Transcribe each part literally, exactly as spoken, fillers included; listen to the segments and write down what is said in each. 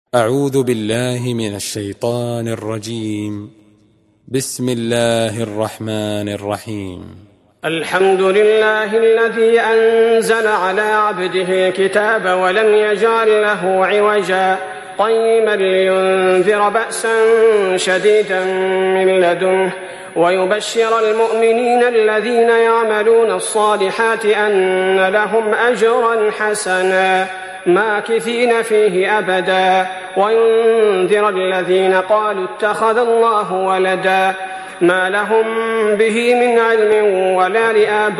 أعوذ بالله من الشيطان الرجيم. بسم الله الرحمن الرحيم. الحمد لله الذي أنزل على عبده الكتاب ولم يجعل له عوجا قيما لينذر بأسا شديدا من لدنه ويبشر المؤمنين الذين يعملون الصالحات أن لهم أجرا حسنا ماكثين فيه أبدا وينذر الذين قالوا اتخذ الله ولدا ما لهم به من علم ولا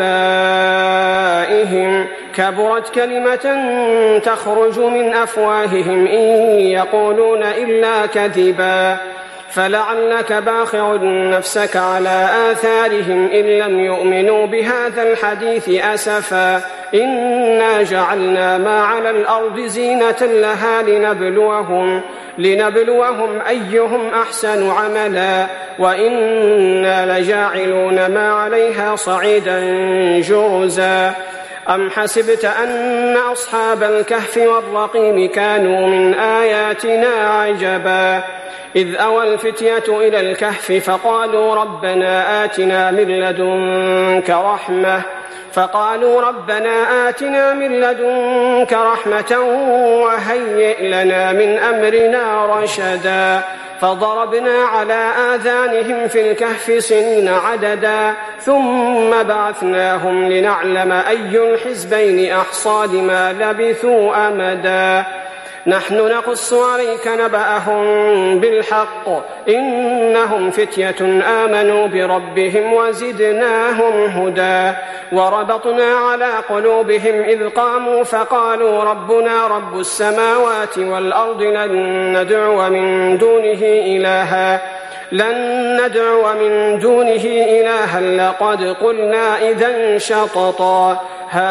لآبائهم كبرت كلمة تخرج من أفواههم إن يقولون إلا كذبا فلعلك باخع نفسك على آثارهم إن لم يؤمنوا بهذا الحديث أسفا إنا جعلنا ما على الأرض زينة لها لنبلوهم, لنبلوهم أيهم أحسن عملا وإنا لجاعلون ما عليها صعيدا جرزا أم حسبت أن أصحاب الكهف والرقيم كانوا من آياتنا عجبا إذ أوى الفتية إلى الكهف فقالوا ربنا آتنا من لدنك رحمة فقالوا ربنا آتنا من لدنك رحمة وهيئ لنا من أمرنا رشدا فضربنا على آذانهم في الكهف سنين عددا ثم بعثناهم لنعلم أي الحزبين أحصى لما لبثوا أمدا نحن نقص عليك نبأهم بالحق إنهم فتية آمنوا بربهم وزدناهم هدى وربطنا على قلوبهم إذ قاموا فقالوا ربنا رب السماوات والأرض لن ندعو من دونه إلها لن ندعو من دونه إلها لقد قلنا إذا شططا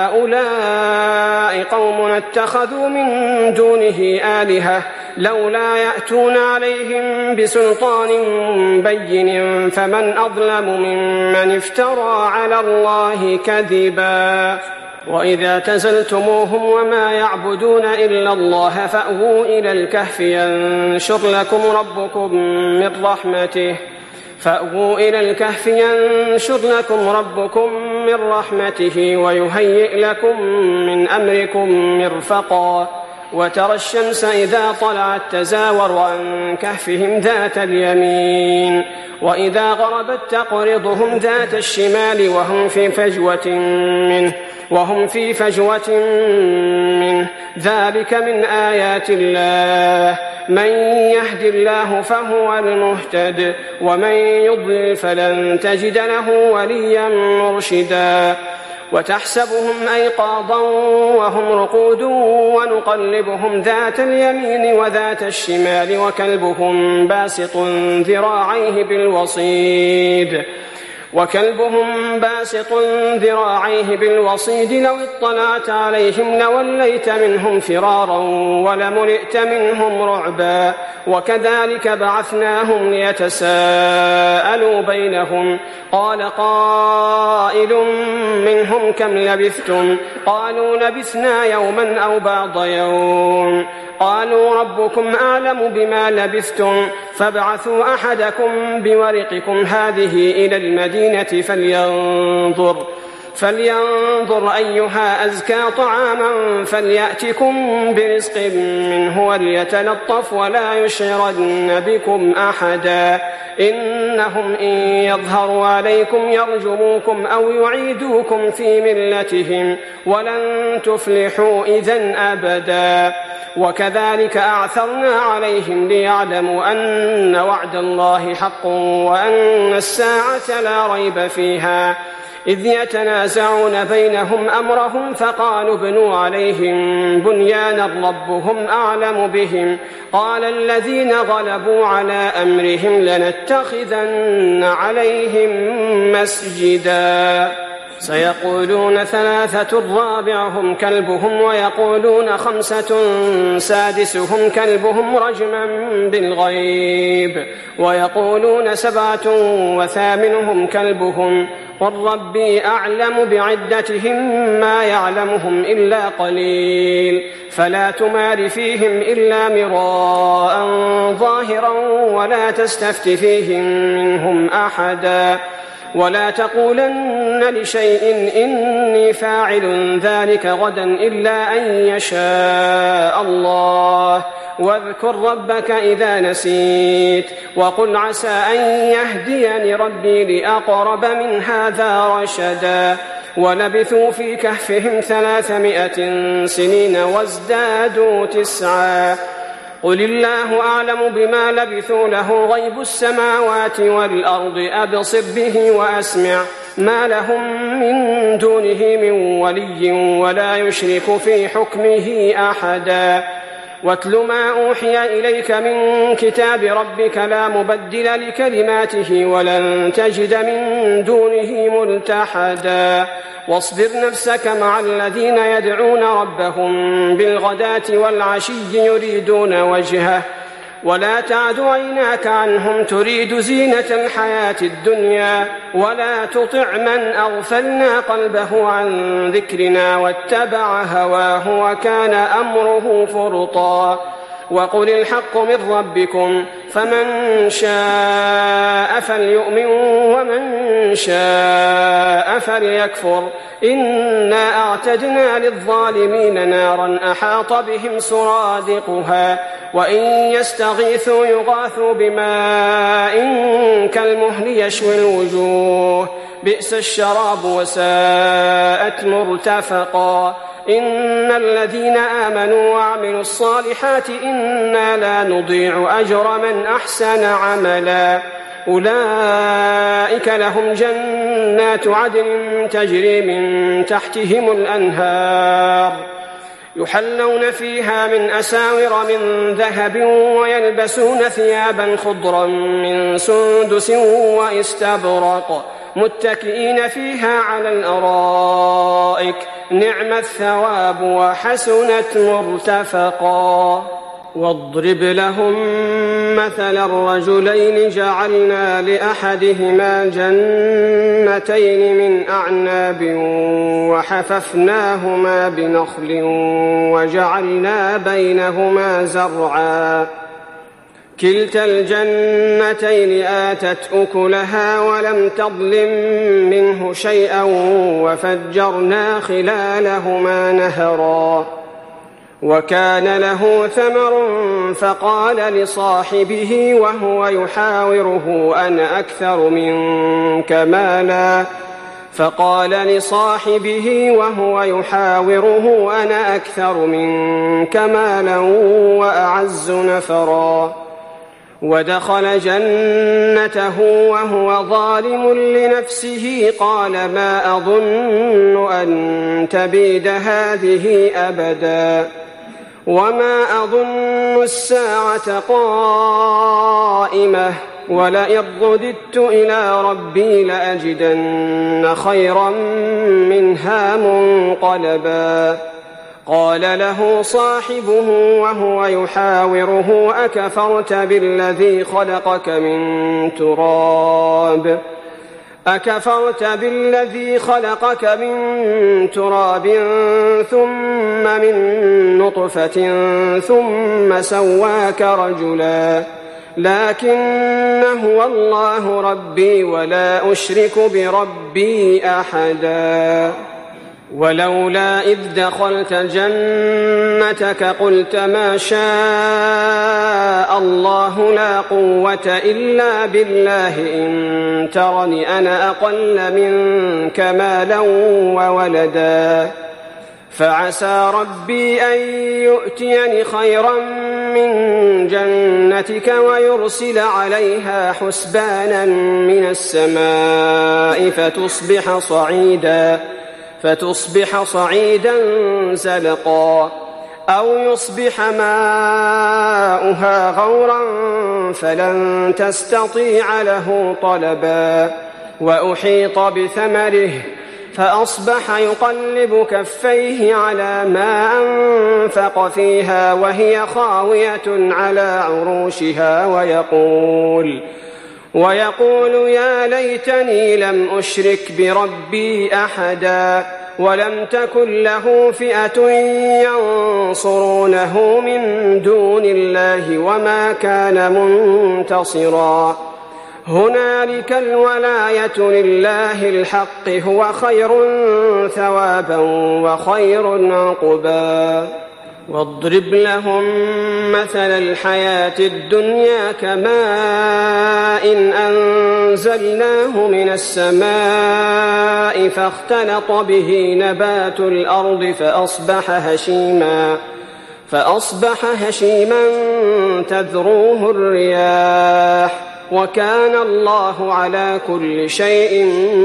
هؤلاء قوم اتخذوا من دونه آلهة لولا يأتون عليهم بسلطان بين فمن أظلم ممن افترى على الله كذبا وإذا اعتزلتموهم وما يعبدون إلا الله فأووا إلى الكهف ينشر لكم ربكم من رحمته فأووا إلى الكهف ينشر لكم ربكم من رحمته ويهيئ لكم من أمركم مرفقا وترى الشمس إذا طلعت تزاور عن كهفهم ذات اليمين وإذا غربت تقرضهم ذات الشمال وهم في فجوة منه وهم في فجوة منه ذلك من آيات الله من يهد الله فهو المهتد ومن يضلل فلن تجد له وليا مرشدا وتحسبهم أيقاظا وهم رقود ونقلبهم ذات اليمين وذات الشمال وكلبهم باسط ذراعيه بالوصيد وكلبهم باسط ذراعيه بالوصيد لو اطلعت عليهم لوليت منهم فرارا ولملئت منهم رعبا وكذلك بعثناهم ليتساءلوا بينهم قال قائل منهم كم لبثتم قالوا لبثنا يوما أو بعض يوم قالوا ربكم أعلم بما لبثتم فابعثوا أحدكم بورقكم هذه إلى المدينة فلينظر فلينظر أيها أزكى طعاما فليأتكم برزق منه وليتلطف ولا يشعرن بكم أحدا إنهم إن يظهروا عليكم يرجموكم أو يعيدوكم في ملتهم ولن تفلحوا إذن أبدا وكذلك أعثرنا عليهم ليعلموا أن وعد الله حق وأن الساعة لا ريب فيها إذ يتنازعون بينهم أمرهم فقالوا ابنوا عليهم بنيانا ربهم أعلم بهم قال الذين غلبوا على أمرهم لنتخذن عليهم مسجدا سيقولون ثلاثة رابعهم كلبهم ويقولون خمسة سادسهم كلبهم رجما بالغيب ويقولون سبعة وثامنهم كلبهم قل ربي أعلم بعدتهم ما يعلمهم إلا قليل فلا تمار فيهم إلا مراء ظاهرا ولا تستفت فيهم منهم أحدا ولا تقولن لشيء إني فاعل ذلك غدا إلا أن يشاء الله واذكر ربك إذا نسيت وقل عسى أن يهديني ربي لأقرب من هذا رشدا ولبثوا في كهفهم ثلاثمائة سنين وازدادوا تسعا قل الله أعلم بما لبثوا له غيب السماوات والأرض أبصر به وأسمع ما لهم من دونه من ولي ولا يشرك في حكمه أحدا واتل ما أوحي إليك من كتاب ربك لا مبدل لكلماته ولن تجد من دونه ملتحدا واصبر نفسك مع الذين يدعون ربهم بالغداة والعشي يريدون وجهه ولا تعد عيناك عنهم تريد زينة الحياة الدنيا ولا تطع من أغفلنا قلبه عن ذكرنا واتبع هواه وكان أمره فرطا وقل الحق من ربكم فمن شاء فليؤمن ومن شاء فليكفر إنا أعتدنا للظالمين نارا أحاط بهم سرادقها وإن يستغيثوا يغاثوا بماء كالمهل يشوي الوجوه بئس الشراب وساءت مرتفقا إن الذين آمنوا وعملوا الصالحات إنا لا نضيع أجر من أحسن عملا أولئك لهم جنات عدن تجري من تحتهم الأنهار يحلون فيها من أساور من ذهب ويلبسون ثيابا خضرا من سندس واستبرق متكئين فيها على الأرائك نعم الثواب وحسنت مرتفقا واضرب لهم مثل الرجلين جعلنا لأحدهما جنتين من أعناب وحففناهما بنخل وجعلنا بينهما زرعا كلتا الجنتين آتت أكلها ولم تظلم منه شيئا وفجرنا خلالهما نهرا وكان له ثمر فقال لصاحبه وهو يحاوره أنا أكثر منك مالا فقال لصاحبه وهو يحاوره أنا أكثر منك مالا وأعز نفرا ودخل جنته وهو ظالم لنفسه قال ما أظن أن تبيد هذه أبدا وما أظن الساعة قائمة ولئن رددت إلى ربي لأجدن خيرا منها منقلبا قال له صاحبه وهو يحاوره أكفرت بالذي خلقك من تراب أكفرت بالذي خلقك من تراب ثم من نطفة ثم سواك رجلا لكن هو الله ربي ولا أشرك بربي أحدا ولولا إذ دخلت جنتك قلت ما شاء الله لا قوة إلا بالله إن ترني أنا أقل منك مالا وولدا فعسى ربي أن يؤتيني خيرا من جنتك ويرسل عليها حسبانا من السماء فتصبح صعيدا فتصبح صعيدا زلقا أو يصبح ماؤها غورا فلن تستطيع له طلبا وأحيط بثمره فأصبح يقلب كفيه على ما أنفق فيها وهي خاوية على عروشها ويقول ويقول يا ليتني لم أشرك بربي أحدا ولم تكن له فئة ينصرونه من دون الله وما كان منتصرا هنالك الولاية لله الحق هو خير ثوابا وخير عقبا واضرب لهم مثل الحياة الدنيا كماء إن أنزلناه من السماء فاختلط به نبات الأرض فأصبح هشيما فأصبح هشيما تذروه الرياح وكان الله على كل شيء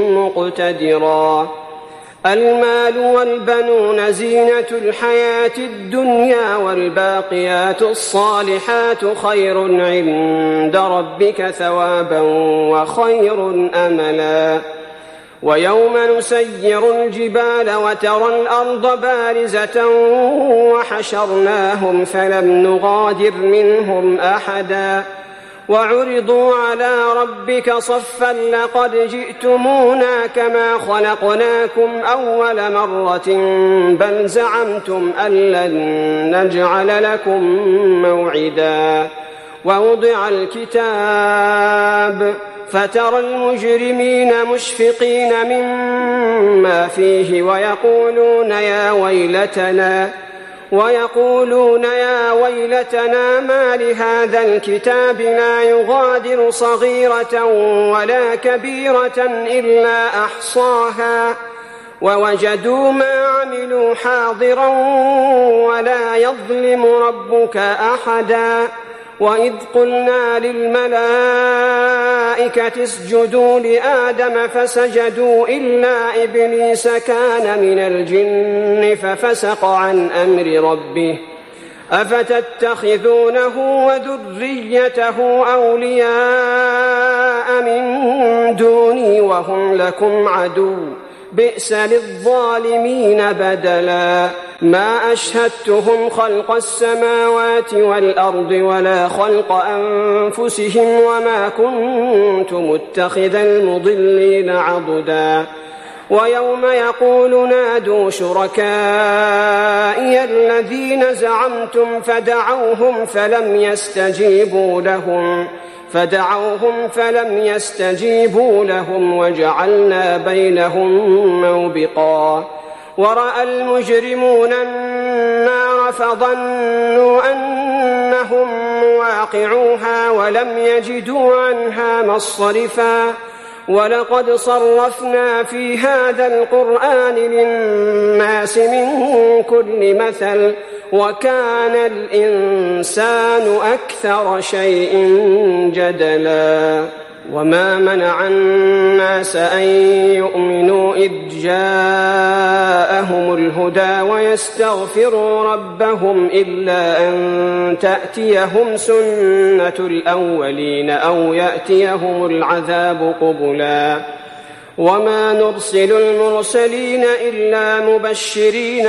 مقتدرا المال والبنون زينة الحياة الدنيا والباقيات الصالحات خير عند ربك ثوابا وخير أملا ويوم نسير الجبال وترى الأرض بارزة وحشرناهم فلم نغادر منهم أحدا وعرضوا على ربك صفا لقد جئتمونا كما خلقناكم أول مرة بل زعمتم أن لن نجعل لكم موعدا ووضع الكتاب فترى المجرمين مشفقين مما فيه ويقولون يا ويلتنا ويقولون يا ويلتنا ما لهذا الكتاب لا يغادر صغيرة ولا كبيرة إلا أحصاها ووجدوا ما عملوا حاضرا ولا يظلم ربك أحدا وإذ قلنا للملائكة اسجدوا لآدم فسجدوا إلا إبليس كان من الجن ففسق عن أمر ربه أفتتخذونه وذريته أولياء من دوني وهم لكم عدو بئس للظالمين بدلا ما أشهدتهم خلق السماوات والأرض ولا خلق أنفسهم وما كنت متخذ المضلين عضدا ويوم يقول نادوا شركائي الذين زعمتم فدعوهم فلم يستجيبوا لهم فدعوهم فلم يستجيبوا لهم وجعلنا بينهم موبقا ورأى المجرمون النار فظنوا أنهم مواقعوها ولم يجدوا عنها مصرفا ولقد صرفنا في هذا القرآن للناس من كل مثل وكان الإنسان أكثر شيء جدلا وما منع الناس أن يؤمنوا إذ جاءهم الهدى ويستغفروا ربهم إلا أن تأتيهم سنة الأولين أو يأتيهم العذاب قبلا وما نرسل المرسلين إلا مبشرين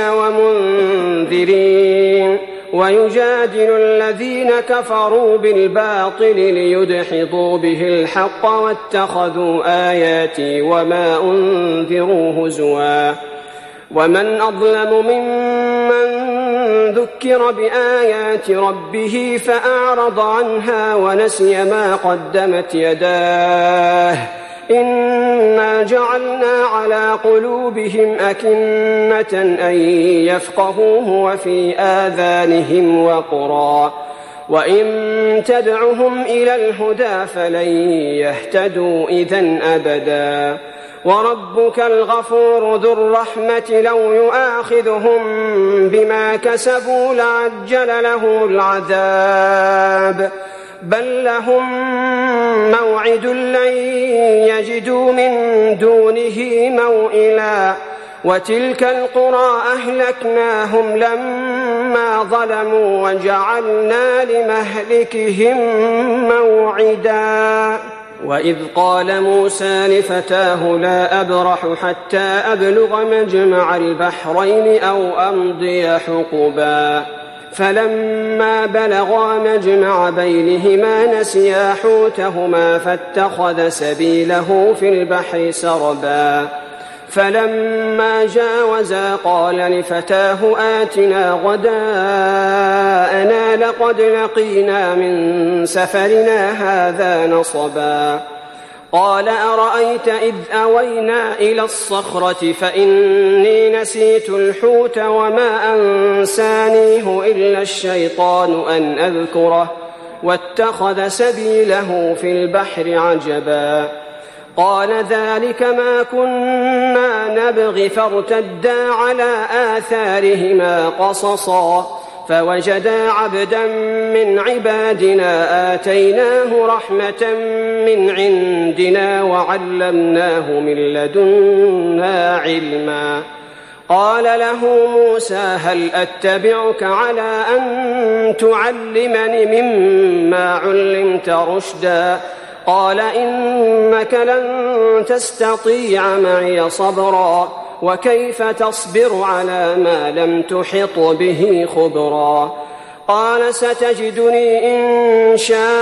ومنذرين ويجادل الذين كفروا بالباطل ليدحضوا به الحق واتخذوا آياتي وما أنذروا هزوا ومن أظلم ممن ذكر بآيات ربه فأعرض عنها ونسي ما قدمت يداه إنا جعلنا على قلوبهم أكنة أن يفقهوه وفي آذانهم وقرا وإن تدعهم إلى الهدى فلن يهتدوا إذن أبدا وربك الغفور ذو الرحمة لو يؤاخذهم بما كسبوا لعجل لهم العذاب بل لهم موعد لن يجدوا من دونه موئلا وتلك القرى أهلكناهم لما ظلموا وجعلنا لمهلكهم موعدا وإذ قال موسى لفتاه لا أبرح حتى أبلغ مجمع البحرين أو أمضي حقبا فلما بلغا مجمع بينهما نسيا حوتهما فاتخذ سبيله في البحر سربا فلما جاوزا قال لفتاه آتنا غداءنا لقد لقينا من سفرنا هذا نصبا قال أرأيت إذ أوينا إلى الصخرة فإني نسيت الحوت وما أنسانيه إلا الشيطان أن أذكره واتخذ سبيله في البحر عجبا قال ذلك ما كنا نبغي فارتدا على آثارهما قصصا فوجدا عبدا من عبادنا آتيناه رحمة من عندنا وعلمناه من لدنا علما قال له موسى هل أتبعك على أن تعلمني مما علمت رشدا قال إنك لن تستطيع معي صبرا وكيف تصبر على ما لم تحط به خبرا قال ستجدني إن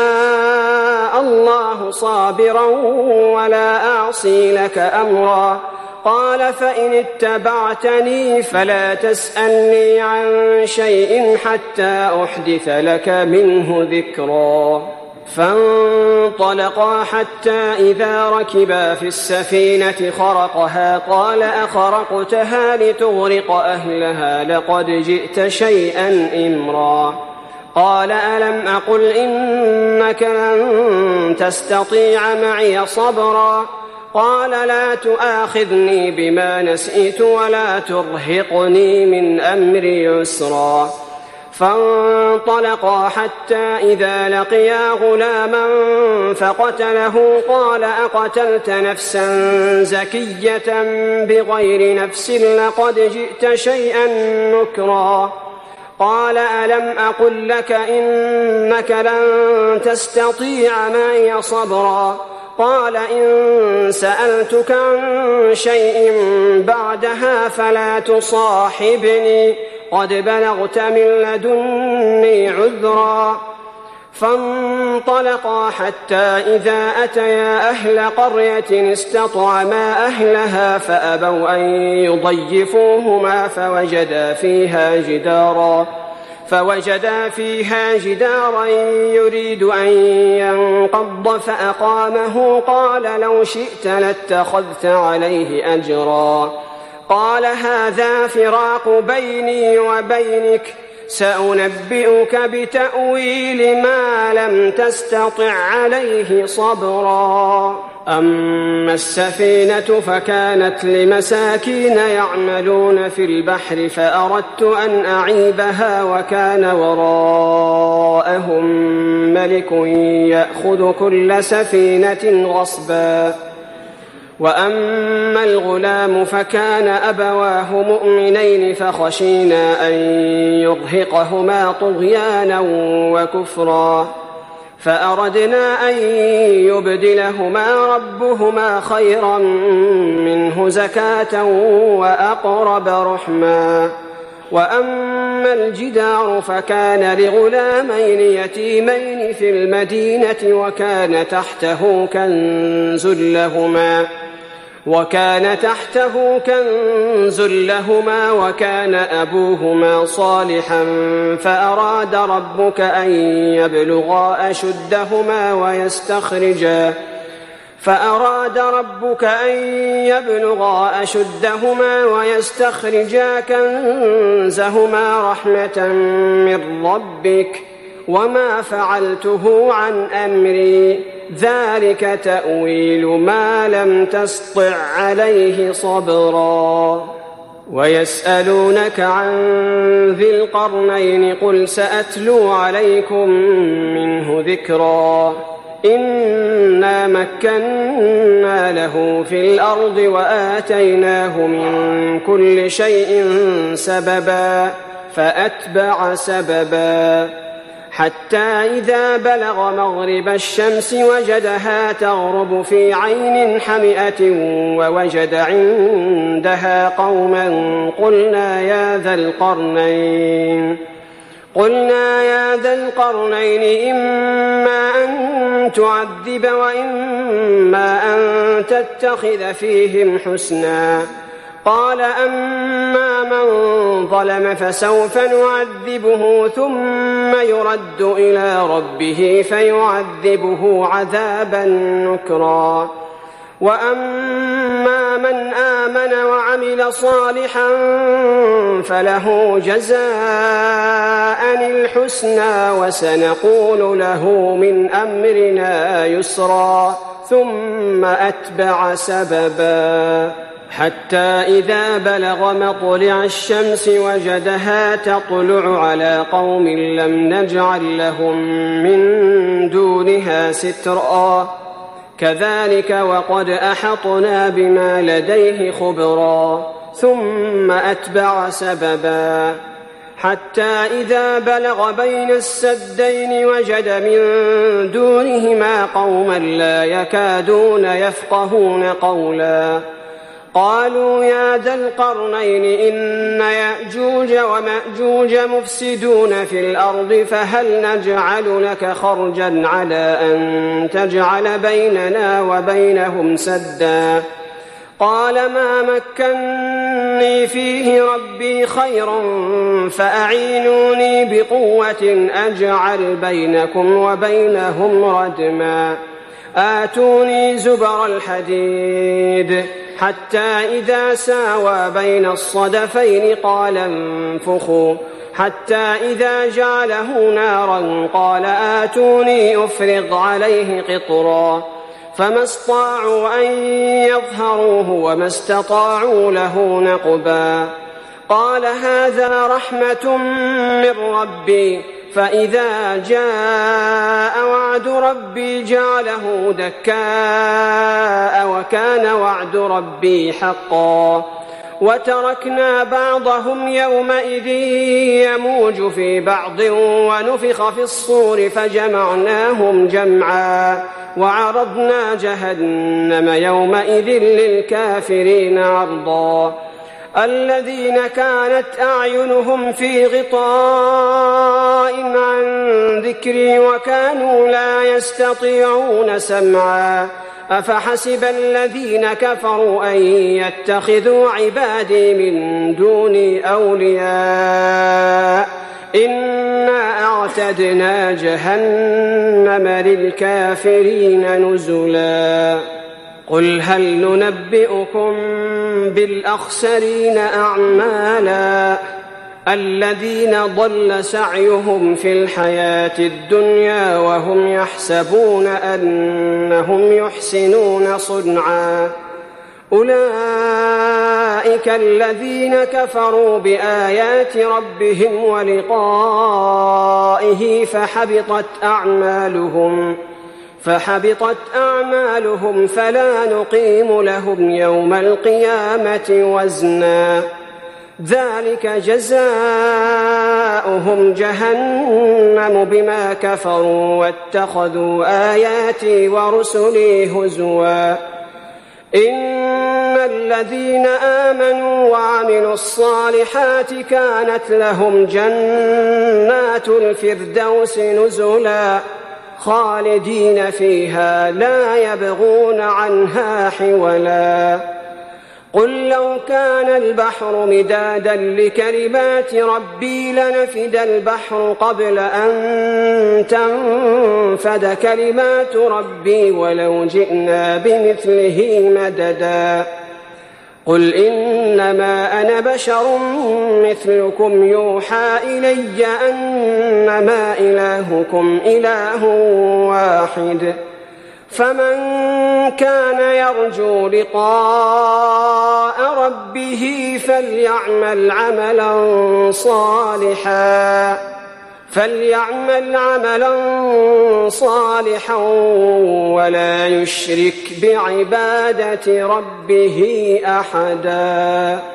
شاء الله صابرا ولا أعصي لك أمرا قال فإن اتبعتني فلا تسألني عن شيء حتى أحدث لك منه ذكرا فانطلقا حتى إذا ركبا في السفينة خرقها قال أخرقتها لتغرق أهلها لقد جئت شيئا إمرا قال ألم أقل إنك لن تستطيع معي صبرا قال لا تؤاخذني بما نسيت ولا ترهقني من أمري يسرا فانطلقا حتى إذا لقيا غلاما فقتله قال أقتلت نفسا زكية بغير نفس لقد جئت شيئا نكرا قال ألم أقل لك إنك لن تستطيع معي صبرا قال إن سألتك عن شيء بعدها فلا تصاحبني قد بلغت من لدني عذرا فانطلقا حتى إذا أتيا أهل قرية استطعما أهلها فأبوا أن يضيفوهما فوجدا فيها جدارا فوجدا فيها جدارا يريد أن ينقض فأقامه قال لو شئت لاتخذت عليه أجرا قال هذا فراق بيني وبينك سأنبئك بتأويل ما لم تستطع عليه صبرا أما السفينة فكانت لمساكين يعملون في البحر فأردت أن أعيبها وكان وراءهم ملك يأخذ كل سفينة غصبا وأما الغلام فكان أبواه مؤمنين فخشينا أن يرهقهما طغيانا وكفرا فأردنا أن يبدلهما ربهما خيرا منه زكاة وأقرب رحما وأما الجدار فكان لغلامين يتيمين في المدينة وكان تحته كنز لهما وكان تحته كنز لهما وكان أبوهما صالحا فأراد ربك أن يبلغا أشدهما ويستخرجا فأراد ربك أن يبلغا أشدهما ويستخرجا كنزهما رحمة من ربك وما فعلته عن أمري ذلك تأويل ما لم تسطع عليه صبرا ويسألونك عن ذي القرنين قل سأتلو عليكم منه ذكرا إنا مكنا له في الأرض وآتيناه من كل شيء سببا فأتبع سببا حتى إذا بلغ مغرب الشمس وجدها تغرب في عين حمئة ووجد عندها قوما قلنا يا ذا القرنين قلنا يا ذا القرنين إما أن تعذب وإما أن تتخذ فيهم حسنا قال أما من ظلم فسوف نعذبه ثم يرد إلى ربه فيعذبه عذابا نكرا وأما من آمن وعمل صالحا فله جزاء الحسنى وسنقول له من أمرنا يسرا ثم أتبع سببا حتى إذا بلغ مطلع الشمس وجدها تطلع على قوم لم نجعل لهم من دونها سترا كذلك وقد أحطنا بما لديه خبرا ثم أتبع سببا حتى إذا بلغ بين السدين وجد من دونهما قوما لا يكادون يفقهون قولا قالوا يا ذا القرنين إن يأجوج ومأجوج مفسدون في الأرض فهل نجعل لك خرجا على أن تجعل بيننا وبينهم سدا قال ما مكني فيه ربي خير فأعينوني بقوة أجعل بينكم وبينهم ردما آتوني زبر الحديد حتى إذا ساوى بين الصدفين قال انفخوا حتى إذا جعله نارا قال آتوني أفرغ عليه قطرا فما استطاعوا أن يظهروه وما استطاعوا له نقبا قال هذا رحمة من ربي فإذا جاء وعد ربي جعله دكاء وكان وعد ربي حقا وتركنا بعضهم يومئذ يموج في بعض ونفخ في الصور فجمعناهم جمعا وعرضنا جهنم يومئذ للكافرين عرضا الذين كانت أعينهم في غطاء عن ذكري وكانوا لا يستطيعون سمعا أفحسب الذين كفروا أن يتخذوا عبادي من دوني أولياء إنا أعتدنا جهنم للكافرين نزلا قل هل ننبئكم بالأخسرين أعمالا الذين ضل سعيهم في الحياة الدنيا وهم يحسبون أنهم يحسنون صنعا أولئك الذين كفروا بآيات ربهم ولقائه فحبطت أعمالهم فحبطت أعمالهم فلا نقيم لهم يوم القيامة وزنا ذلك جزاؤهم جهنم بما كفروا واتخذوا آياتي ورسلي هزوا إن الذين آمنوا وعملوا الصالحات كانت لهم جنات الفردوس نزلا خالدين فيها لا يبغون عنها حولا قل لو كان البحر مدادا لكلمات ربي لنفد البحر قبل أن تنفد كلمات ربي ولو جئنا بمثله مددا قل إنما أنا بشر مثلكم يوحى إلي أنما إلهكم إله واحد فمن كان يرجو لقاء ربه فليعمل عملا صالحا فليعمل عملا صالحا ولا يشرك بعبادة ربه أحدا.